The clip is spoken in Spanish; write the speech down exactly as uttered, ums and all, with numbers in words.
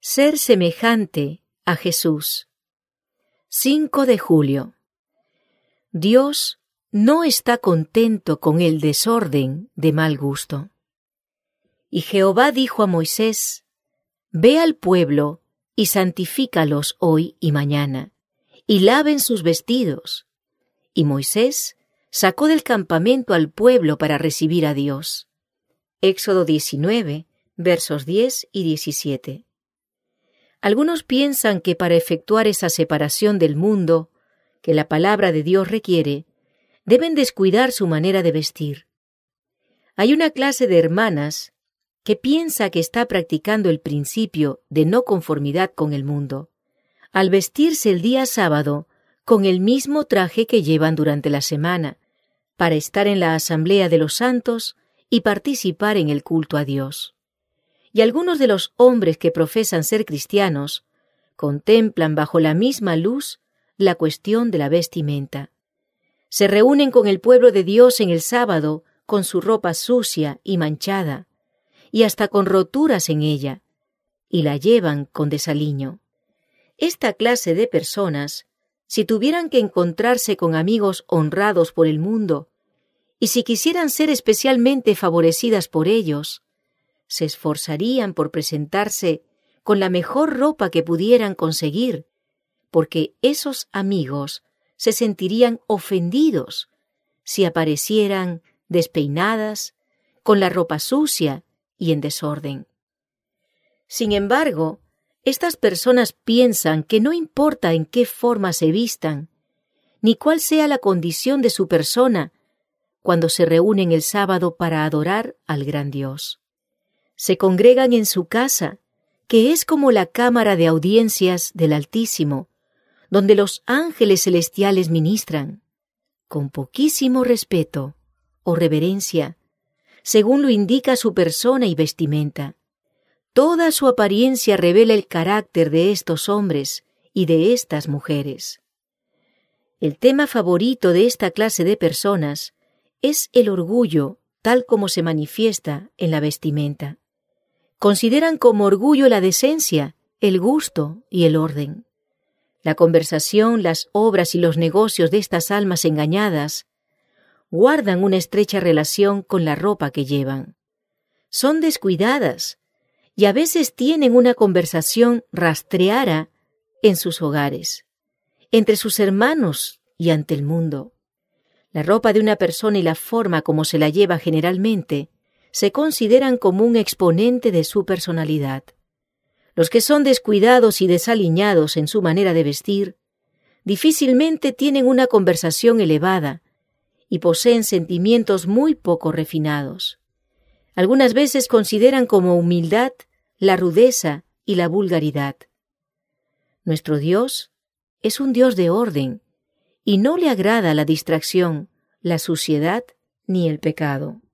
Ser semejante a Jesús. cinco de julio. Dios no está contento con el desorden de mal gusto. Y Jehová dijo a Moisés: Ve al pueblo y santifícalos hoy y mañana, y laven sus vestidos. Y Moisés sacó del campamento al pueblo para recibir a Dios. Éxodo diecinueve, versos diez y diecisiete. Algunos piensan que para efectuar esa separación del mundo que la palabra de Dios requiere, deben descuidar su manera de vestir. Hay una clase de hermanas que piensa que está practicando el principio de no conformidad con el mundo, al vestirse el día sábado con el mismo traje que llevan durante la semana, para estar en la asamblea de los santos y participar en el culto a Dios. Y algunos de los hombres que profesan ser cristianos contemplan bajo la misma luz la cuestión de la vestimenta. Se reúnen con el pueblo de Dios en el sábado con su ropa sucia y manchada, y hasta con roturas en ella, y la llevan con desaliño. Esta clase de personas, si tuvieran que encontrarse con amigos honrados por el mundo, y si quisieran ser especialmente favorecidas por ellos, se esforzarían por presentarse con la mejor ropa que pudieran conseguir, porque esos amigos se sentirían ofendidos si aparecieran despeinadas, con la ropa sucia y en desorden. Sin embargo, estas personas piensan que no importa en qué forma se vistan, ni cuál sea la condición de su persona, cuando se reúnen el sábado para adorar al gran Dios. Se congregan en su casa, que es como la cámara de audiencias del Altísimo, donde los ángeles celestiales ministran, con poquísimo respeto o reverencia, según lo indica su persona y vestimenta. Toda su apariencia revela el carácter de estos hombres y de estas mujeres. El tema favorito de esta clase de personas es el orgullo, tal como se manifiesta en la vestimenta. Consideran como orgullo la decencia, el gusto y el orden. La conversación, las obras y los negocios de estas almas engañadas guardan una estrecha relación con la ropa que llevan. Son descuidadas y a veces tienen una conversación rastreara en sus hogares, entre sus hermanos y ante el mundo. La ropa de una persona y la forma como se la lleva generalmente se consideran como un exponente de su personalidad. Los que son descuidados y desaliñados en su manera de vestir, difícilmente tienen una conversación elevada y poseen sentimientos muy poco refinados. Algunas veces consideran como humildad la rudeza y la vulgaridad. Nuestro Dios es un Dios de orden y no le agrada la distracción, la suciedad ni el pecado.